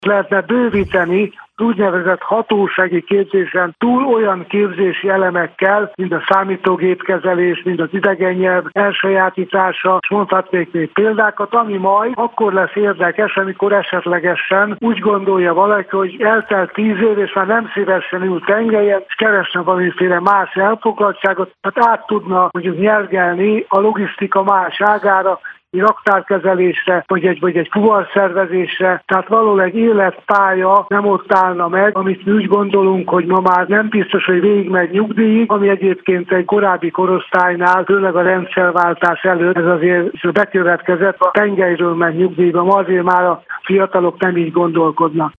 lehetne bővíteni úgynevezett hatósági képzésen túl olyan képzési elemekkel, mint a számítógépkezelés, mint az idegen nyelv elsajátítása, és mondhatnék még példákat, ami majd akkor lesz érdekes, amikor esetlegesen úgy gondolja valaki, hogy eltelt 10 év, és már nem szívesen ül tengelyen, és keresne valamiféle más elfoglaltságot, hát át tudna mondjuk nyergelni a logisztika más ágára, egy raktárkezelésre, vagy egy fuvarszervezésre, tehát valahol egy életpálya nem ott állna meg, amit mi úgy gondolunk, hogy ma már nem biztos, hogy végigmegy nyugdíjig, ami egyébként egy korábbi korosztálynál, főleg a rendszerváltás előtt ez azért bekövetkezett, a tengelyről ment nyugdíjba, ma azért már a fiatalok nem így gondolkodnak.